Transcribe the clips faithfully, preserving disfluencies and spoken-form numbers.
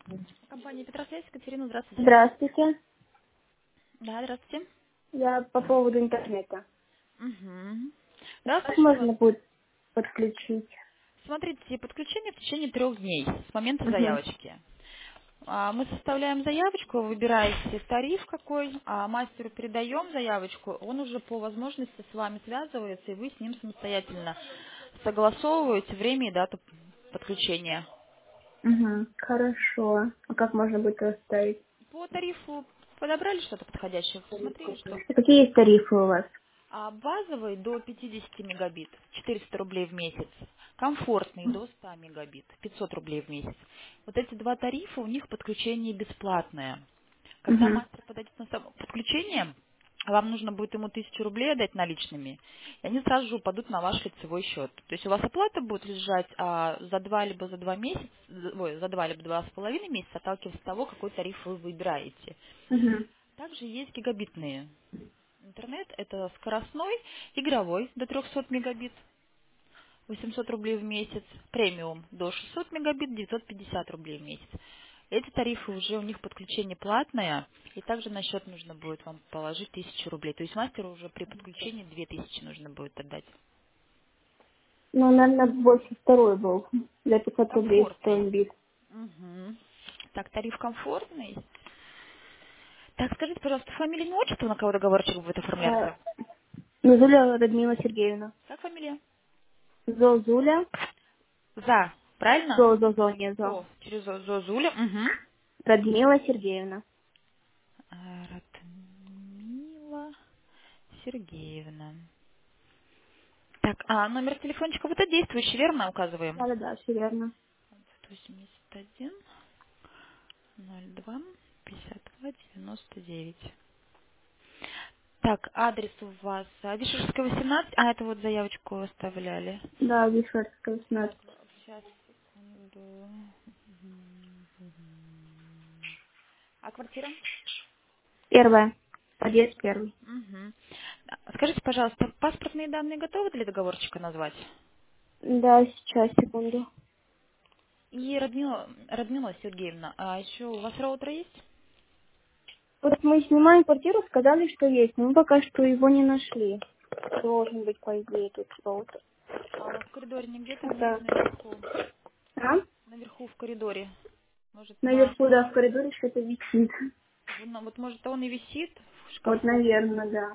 Компания Петросвязь, Екатерина, здравствуйте. Здравствуйте. Да, здравствуйте. Я по поводу интернета. Угу. Да, Как слушаю вас. можно будет подключить? Смотрите, подключение в течение трех дней с момента Угу. заявочки. А, Мы составляем заявочку, выбираете тариф какой, а мастеру передаем заявочку, он уже по возможности с вами связывается, и вы с ним самостоятельно согласовываете время и дату подключения. Угу. Хорошо. А как можно будет его ставить? По тарифу подобрали что-то подходящее, посмотрели, что А какие есть тарифы у вас? А базовый до пятидесяти мегабит, четыреста рублей в месяц. Комфортный до ста мегабит, пятьсот рублей в месяц. Вот эти два тарифа, у них подключение бесплатное. Когда Угу. мастер подойдет на само подключение, вам нужно будет ему тысячу рублей отдать наличными, и они сразу же упадут на ваш лицевой счет. То есть у вас оплата будет лежать а, за два либо за два месяца, ой, за два либо два с половиной месяца, отталкиваясь от того, какой тариф вы выбираете. Угу. Также есть гигабитные. Интернет — это скоростной, игровой до трехсот мегабит, восемьсот рублей в месяц, премиум до шестисот мегабит, девятьсот пятьдесят рублей в месяц. Эти тарифы уже у них подключение платное, и также на счет нужно будет вам положить тысячу рублей. То есть мастеру уже при подключении две тысячи нужно будет отдать. Ну, наверное, больше второй был. За пятьсот рублей Комфортный. стоит бит. Мгм. Так, тариф комфортный. Так, скажите, пожалуйста, фамилия, имя, отчество, на кого договорчик будет А, оформляться? Зозуля Радмила Сергеевна. Как фамилия? Зозуля. За, правильно? Зо, зо, зо, не зо. Зо, через Зо, Зозуля. Угу. Радмила Сергеевна. Радмила Сергеевна. Так, а номер телефончика вот это действующий, верно, указываем? Да-да-да, все верно. сто восемьдесят один ноль два пятьдесят два девяносто девять. Так, адрес у вас а, Вишерская, восемнадцать. А, это вот заявочку оставляли. Да, Вишерская, Так, восемнадцать. сейчас, секунду. А квартира? Первая. Подъезд первый. Угу. Скажите, пожалуйста, паспортные данные готовы для договорчика назвать? Да, сейчас, секунду. И Радмила, Радмила Сергеевна, а еще у вас роутер есть? Вот мы снимаем квартиру, сказали, что есть, но мы пока что его не нашли. Должен быть, по идее, тут роутер. А у вас в коридоре нигде там нет Это... наверху? А? Наверху в коридоре. Может, на... Наверху, да, в коридоре что-то висит. в- на- Вот, может, он и висит в Вот, шкафу? наверное, да.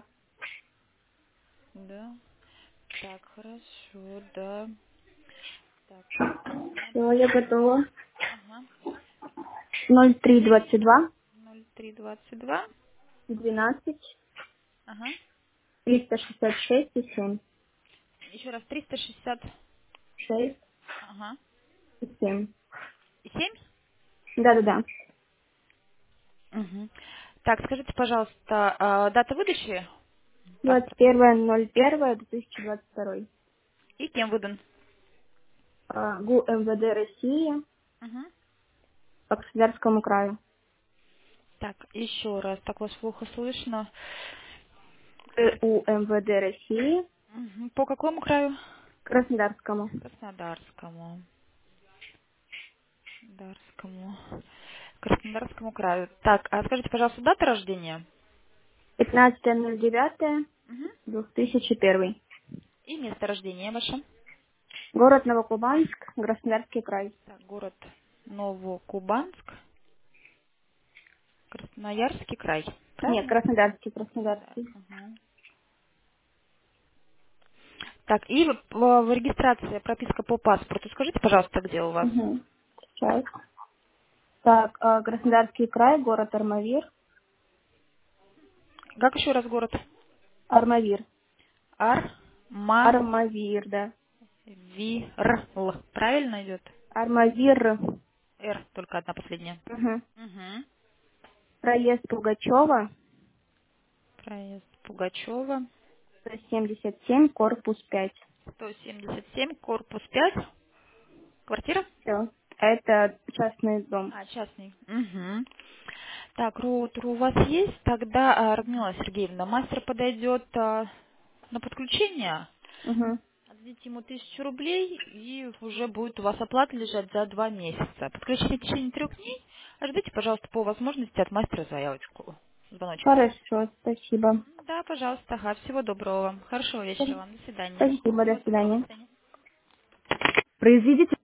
Да. Так, хорошо, да. Так, Все, я смотрю. готова. Ага. ноль три двадцать два ноль три двадцать два. двенадцать Ага. триста шестьдесят шесть и семь. Еще раз, триста шестьдесят. шесть Ага. и семь. И семь? Да-да-да. Угу. Так, скажите, пожалуйста, а, дата выдачи двадцать паспорта? первое ноль первое две тысячи двадцать второй. И кем выдан? А, ГУ МВД России Угу. по Краснодарскому краю. Так, еще раз, так вас плохо слышно. ГУ МВД России Мгм. По какому краю? Краснодарскому. Краснодарскому. Краснодарскому. Краснодарскому краю. Так, а скажите, пожалуйста, дата рождения? пятнадцатое ноль девятое Мгм. две тысячи первый. И место рождения ваше? Город Новокубанск, Краснодарский край. Так, город Новокубанск, Красноярский край. Нет, Правильно? Краснодарский, Краснодар. Краснодарский. Мгм. Так, и в, в- в регистрации прописка по паспорту. Скажите, пожалуйста, где у вас? Угу. Сейчас. Так, а, Краснодарский край, город Армавир. Как еще раз город? Армавир. Армавир. Армавир, да. Правильно идет? Армавир. Р, только одна последняя. Угу. Угу. Проезд Пугачева, Проезд Пугачева. сто семьдесят семь, корпус пять. сто семьдесят семь, корпус пять. Квартира? Все. Это частный дом. А, частный. Угу. Так, роутер у вас есть? Тогда, а, Радмила Сергеевна, мастер подойдет а, на подключение. Угу. Отдадите ему тысячу рублей, и уже будет у вас оплата лежать за два месяца. Подключение в течение трех дней, Ждите, пожалуйста, по возможности от мастера заявочку. Звоночек. Хорошо, спасибо. Да, пожалуйста. Ага, всего доброго вам. Хорошего вечера вам. До свидания. Спасибо, до Всего доброго. До свидания. свидания. Произведите